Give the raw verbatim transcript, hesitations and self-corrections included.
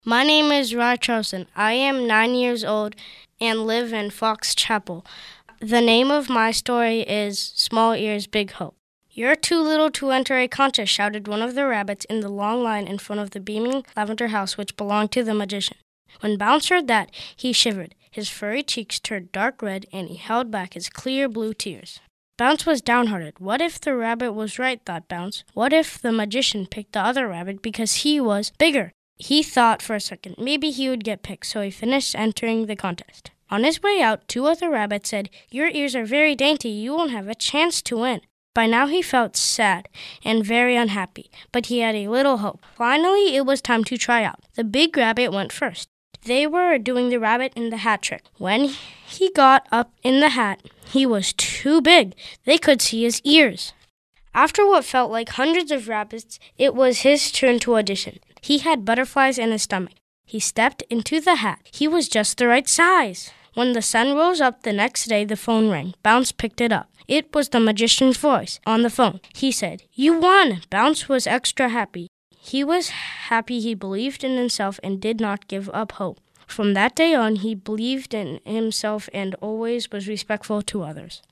My name is Rod Charlson. I am nine years old and live in Fox Chapel. The name of my story is Small Ears, Big Hope. "You're too little to enter a contest," shouted one of the rabbits in the long line in front of the beaming lavender house which belonged to the magician. When Bounce heard that, he shivered. His furry cheeks turned dark red, and he held back his clear blue tears. Bounce was downhearted. What if the rabbit was right, thought Bounce. What if the magician picked the other rabbit because he was bigger? He thought for a second. Maybe he would get picked, so he finished entering the contest. On his way out, two other rabbits said, "Your ears are very dainty. You won't have a chance to win." By now he felt sad and very unhappy, but he had a little hope. Finally, it was time to try out. The big rabbit went first. They were doing the rabbit in the hat trick. When he got up in the hat, he was too big. They could see his ears. After what felt like hundreds of rabbits, it was his turn to audition. He had butterflies in his stomach. He stepped into the hat. He was just the right size. When the sun rose up the next day, the phone rang. Bounce picked it up. It was the magician's voice on the phone. He said, "You won!" Bounce was extra happy. He was happy he believed in himself and did not give up hope. From that day on, he believed in himself and always was respectful to others.